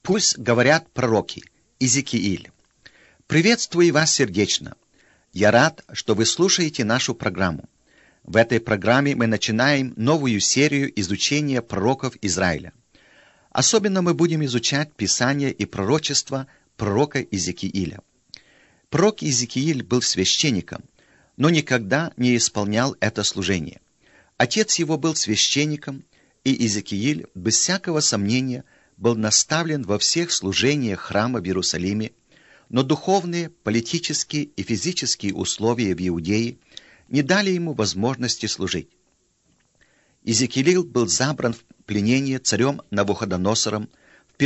Пусть говорят пророки. Иезекииль. Приветствую вас сердечно. Я рад, что вы слушаете нашу программу. В этой программе мы начинаем новую серию изучения пророков Израиля. Особенно мы будем изучать Писание и пророчества пророка Иезекииля. Пророк Иезекииль был священником, но никогда не исполнял это служение. Отец его был священником, и Иезекииль, без всякого сомнения, был наставлен во всех служениях храма в Иерусалиме, но духовные, политические и физические условия в Иудее не дали ему возможности служить. Иезекииль был забран в пленение царем Навуходоносором в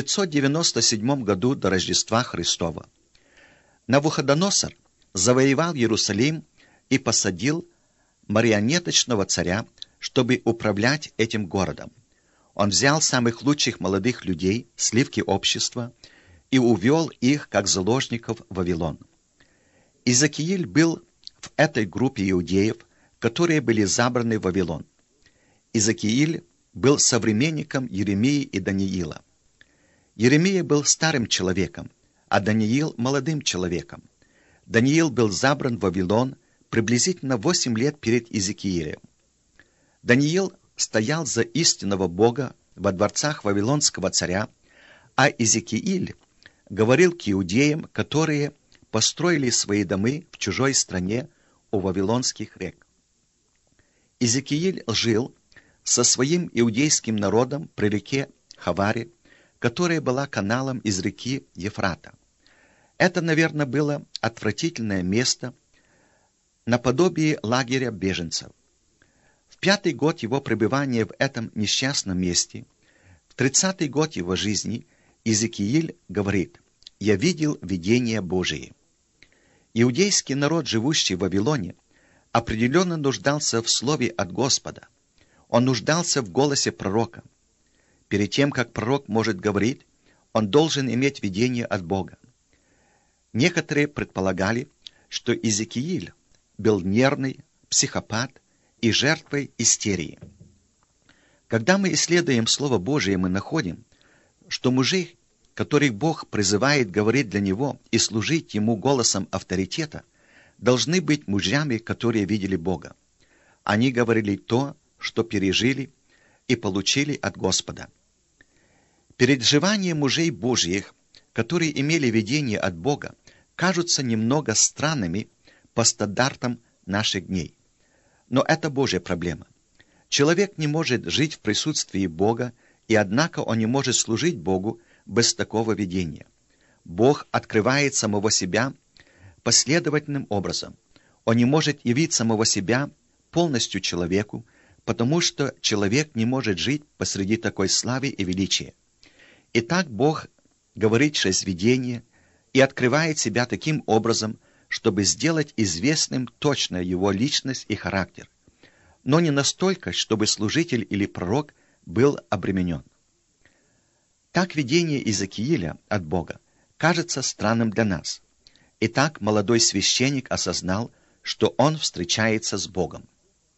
597 году до Рождества Христова. Навуходоносор завоевал Иерусалим и посадил марионеточного царя, чтобы управлять этим городом. Он взял самых лучших молодых людей, сливки общества, и увел их, как заложников, в Вавилон. Иезекииль был в этой группе иудеев, которые были забраны в Вавилон. Иезекииль был современником Иеремии и Даниила. Иеремия был старым человеком, а Даниил — молодым человеком. Даниил был забран в Вавилон приблизительно 8 лет перед Иезекиилем. Даниил стоял за истинного Бога во дворцах вавилонского царя, а Иезекииль говорил к иудеям, которые построили свои домы в чужой стране у вавилонских рек. Иезекииль жил со своим иудейским народом при реке Хаваре, которая была каналом из реки Ефрата. Это, наверное, было отвратительное место, наподобие лагеря беженцев. В 5-й год его пребывания в этом несчастном месте, в 30-й год его жизни, Иезекииль говорит: «Я видел видение Божие». Иудейский народ, живущий в Вавилоне, определенно нуждался в слове от Господа. Он нуждался в голосе пророка. Перед тем, как пророк может говорить, он должен иметь видение от Бога. Некоторые предполагали, что Иезекииль был нервный, психопат и жертвой истерии. Когда мы исследуем Слово Божие, мы находим, что мужи, которых Бог призывает говорить для Него и служить Ему голосом авторитета, должны быть мужьями, которые видели Бога. Они говорили то, что пережили и получили от Господа. Переживания мужей Божьих, которые имели видение от Бога, кажутся немного странными по стандартам наших дней. Но это Божья проблема. Человек не может жить в присутствии Бога, и однако он не может служить Богу без такого видения. Бог открывает самого себя последовательным образом. Он не может явить самого себя полностью человеку, потому что человек не может жить посреди такой славы и величия. Итак, Бог говорит через видение и открывает себя таким образом, чтобы сделать известным точно его личность и характер, но не настолько, чтобы служитель или пророк был обременен. Так видение Иезекииля от Бога кажется странным для нас. Итак, молодой священник осознал, что он встречается с Богом.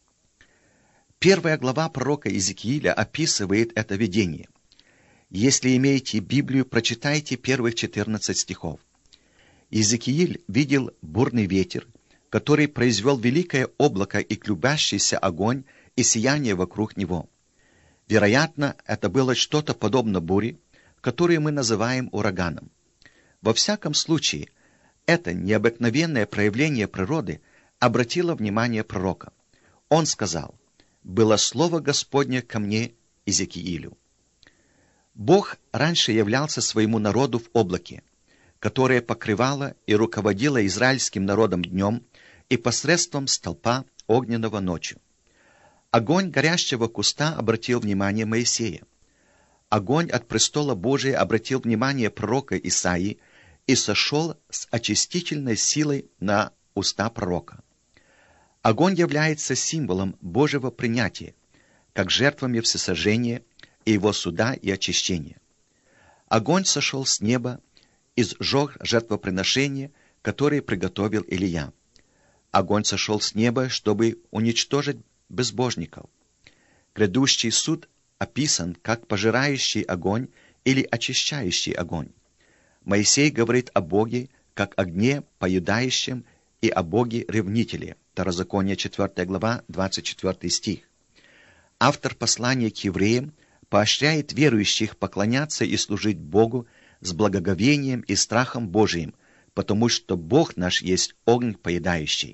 1 глава пророка Иезекииля описывает это видение. Если имеете Библию, прочитайте первых 14 стихов. Иезекииль видел бурный ветер, который произвел великое облако и клубящийся огонь и сияние вокруг него. Вероятно, это было что-то подобно буре, которую мы называем ураганом. Во всяком случае, это необыкновенное проявление природы обратило внимание пророка. Он сказал: «Было слово Господне ко мне, Иезекиилю». Бог раньше являлся своему народу в облаке, которое покрывало и руководило израильским народом днем и посредством столпа огненного ночью. Огонь горящего куста обратил внимание Моисея. Огонь от престола Божия обратил внимание пророка Исаии и сошел с очистительной силой на уста пророка. Огонь является символом Божьего принятия, как жертвами всесожжения и его суда и очищения. Огонь сошел с неба и сжег жертвоприношение, которое приготовил Илия. Огонь сошел с неба, чтобы уничтожить безбожников. Грядущий суд описан как пожирающий огонь или очищающий огонь. Моисей говорит о Боге как огне поедающем и о Боге ревнителе. Второзаконие 4 глава, 24 стих. Автор послания к евреям поощряет верующих поклоняться и служить Богу с благоговением и страхом Божиим, потому что Бог наш есть огонь поедающий.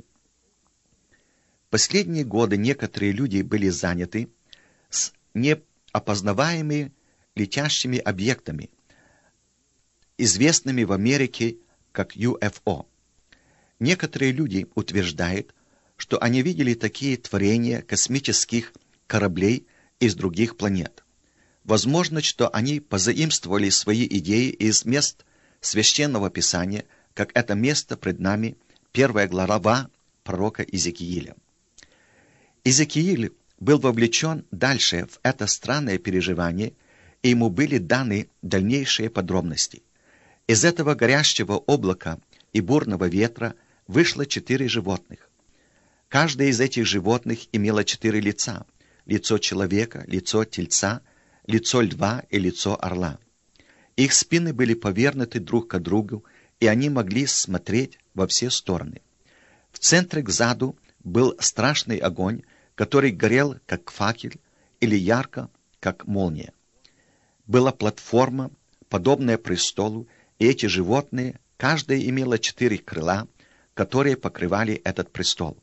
Последние годы некоторые люди были заняты с неопознаваемыми летящими объектами, известными в Америке как UFO. Некоторые люди утверждают, что они видели такие творения космических кораблей из других планет. Возможно, что они позаимствовали свои идеи из мест Священного Писания, как это место пред нами, 1 глава пророка Иезекииля. Иезекииль был вовлечен дальше в это странное переживание, и ему были даны дальнейшие подробности. Из этого горящего облака и бурного ветра вышло 4 животных. Каждое из этих животных имело 4 лица: лицо человека, лицо тельца, лицо льва и лицо орла. Их спины были повернуты друг к другу, и они могли смотреть во все стороны. В центре кзаду был страшный огонь, который горел, как факел, или ярко, как молния. Была платформа, подобная престолу, и эти животные, каждое имело 4 крыла, которые покрывали этот престол.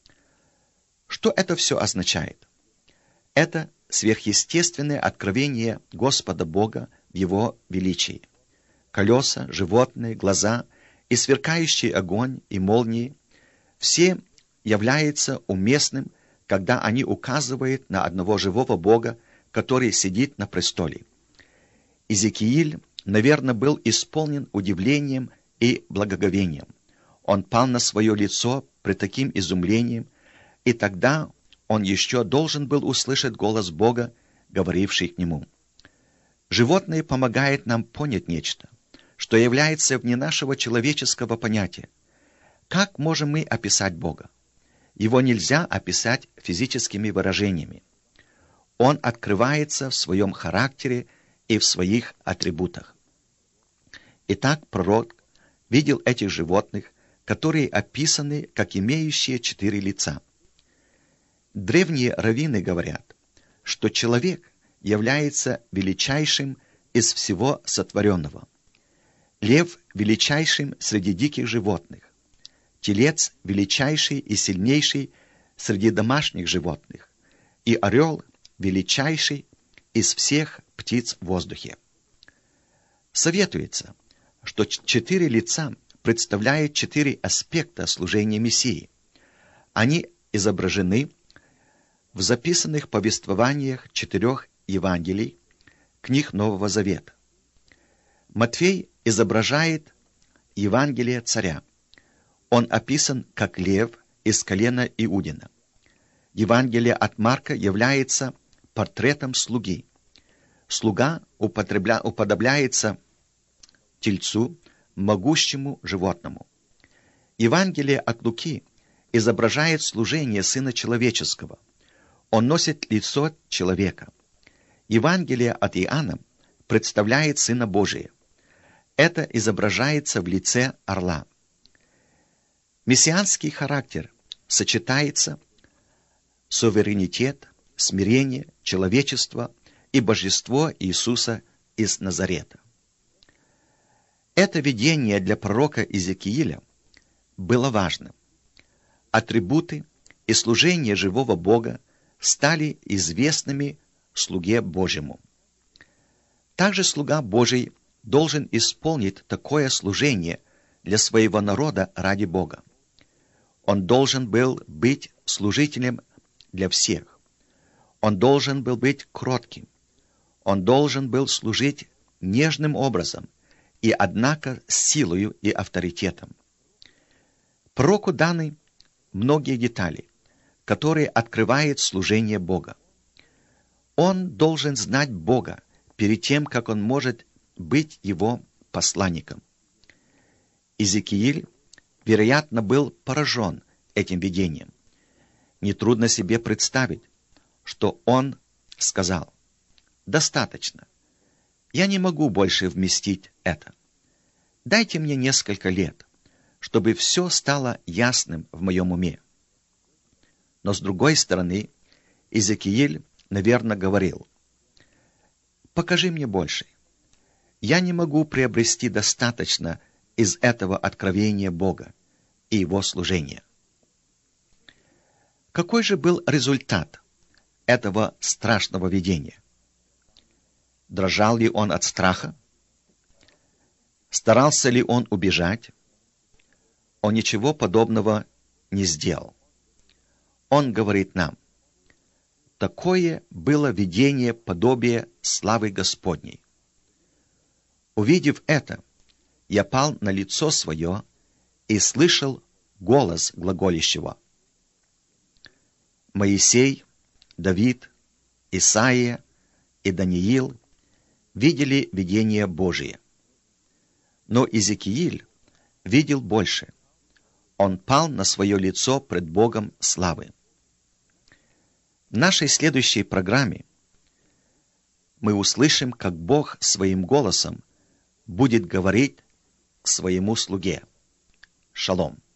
Что это все означает? Это сверхъестественное откровение Господа Бога в Его величии. Колеса, животные, глаза и сверкающий огонь и молнии — все являются уместным, когда они указывают на одного живого Бога, который сидит на престоле. Иезекииль, наверное, был исполнен удивлением и благоговением. Он пал на свое лицо при таким изумлением, и тогда он еще должен был услышать голос Бога, говоривший к нему. Животные помогают нам понять нечто, что является вне нашего человеческого понятия. Как можем мы описать Бога? Его нельзя описать физическими выражениями. Он открывается в своем характере и в своих атрибутах. Итак, пророк видел этих животных, которые описаны как имеющие 4 лица. Древние раввины говорят, что человек является величайшим из всего сотворенного. Лев величайшим среди диких животных. Телец величайший и сильнейший среди домашних животных. И орел величайший из всех птиц в воздухе. Советуется, что 4 лица представляют 4 аспекта служения Мессии. Они изображены в записанных повествованиях 4 Евангелий, книг Нового Завета. Матфей изображает Евангелие царя. Он описан как лев из колена Иудина. Евангелие от Марка является портретом слуги. Слуга уподобляется тельцу, могущему животному. Евангелие от Луки изображает служение Сына Человеческого. Он носит лицо человека. Евангелие от Иоанна представляет Сына Божия. Это изображается в лице орла. Мессианский характер сочетается суверенитет, смирение, человечество и божество Иисуса из Назарета. Это видение для пророка Иезекииля было важным. Атрибуты и служение живого Бога стали известными слуге Божьему. Также слуга Божий должен исполнить такое служение для своего народа ради Бога. Он должен был быть служителем для всех. Он должен был быть кротким. Он должен был служить нежным образом, и однако с силою и авторитетом. Пророку даны многие детали, которые открывают служение Бога. Он должен знать Бога перед тем, как он может быть его посланником. Иезекииль, вероятно, был поражен этим видением. Нетрудно себе представить, что он сказал: «Достаточно. Я не могу больше вместить это. Дайте мне несколько лет, чтобы все стало ясным в моем уме. Но с другой стороны, Иезекииль, наверное, говорил: покажи мне больше. Я не могу приобрести достаточно из этого откровения Бога и Его служения. Какой же был результат этого страшного видения? Дрожал ли он от страха? Старался ли он убежать? Он ничего подобного не сделал. Он говорит нам: такое было видение подобие славы Господней. Увидев это, я пал на лицо свое и слышал голос глаголящего. Моисей, Давид, Исаия и Даниил видели видение Божие. Но Иезекииль видел больше. Он пал на свое лицо пред Богом славы. В нашей следующей программе мы услышим, как Бог своим голосом будет говорить к своему слуге. Шалом.